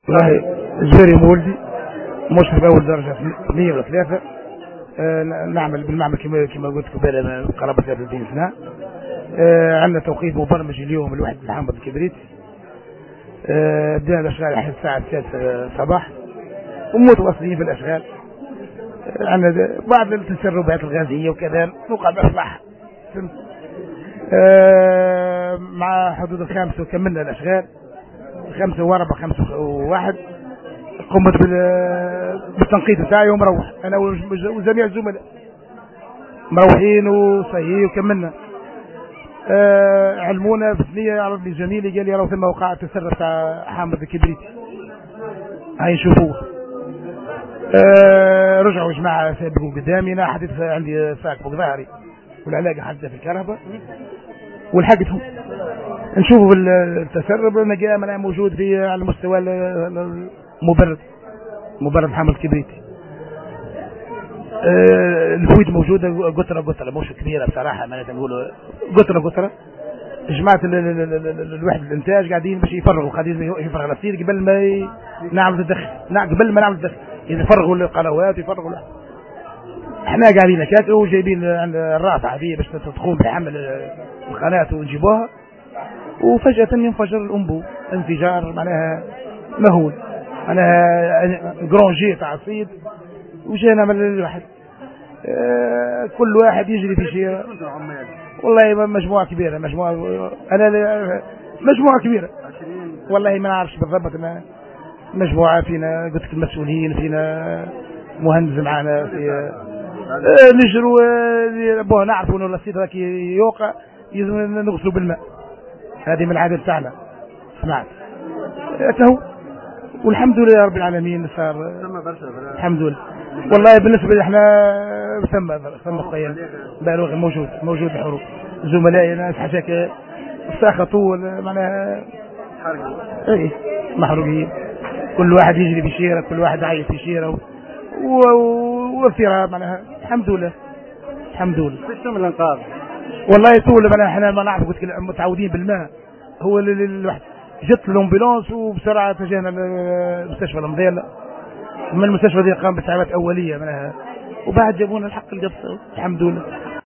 والله زهيري مولدي مشرف اول درجه في 103. نعمل بالمعمل كما قلت قبل قرابه 30 سنه. عندنا توقيت مبرمج اليوم الواحد محمد الكبريت. بدينا الاشغال حتى الساعه 3 صباح ومتواصلين في الاشغال. عندنا بعض التسربات الغازيه وكذا نوقع باصلاح. مع حدود الخامسة وكملنا الاشغال 5 و4 5 و1. قمت بالتنقيط بتاعي ومروح انا وجميع الزملاء مروحين وصحيح وكملنا. علمونا بالثنيه عرض لي زميلي قال لي راه ثم وقع التسرب تاع حامض الكبريتي هاي نشوفوه. رجعوا جماعه سابقوا قدامي انا حدث عندي ساق فوق ظهري والعلاقه حدث في الكهرباء ولحقتهم نشوفوا التسرب. انا موجود في على مستوى مبرد حامض الكبريتي. الفويد موجوده قطره مش كبيره بصراحه معناتها نقولوا قطره. جماعه الوحده الانتاج قاعدين باش يفرغوا قاعدين يفرغ الاسير قبل ما نعمل الدخل. قبل ما نعمل الدخل يفرغوا القنوات يفرغوا احنا قاعدين هكاك وجايبين عند الرافعه هذه باش تقوم بحمل القناه ونجيبوها. وفجاه ينفجر الانبوب انفجار معناها مهول معناها جرونجي تاع الصيد. وجينا من الواحد كل واحد يجري في شيء. والله مجموعة كبيرة مجموعة كبيرة والله ما نعرفش بالضبط. مجموعة فينا قلت لك المسؤولين فينا مهندس معنا في نجروا نعرفوا انه الصيد راك يوقع لازم نغسلوا بالماء. هذه من العادة تاعنا سمعت تهو والحمد لله رب العالمين صار الحمد لله. والله بالنسبه لي احنا ثم قيم بالغ موجود الحروب زملائي ناس حشاك ساخطوا معناها ايه محروقين. كل واحد يجري في شيره كل واحد عايش في شيره وافتراء معناها الحمد لله. ايش تم الانقاذ؟ والله طول احنا ما نعرف قلت متعودين بالماء. هو الواحد جت الامبولانس وبسرعه اتجهنا لمستشفى المضيله. من المستشفى دي قام بإسعافات أولية منها وبعد جابونا الحق القبصة الحمد لله.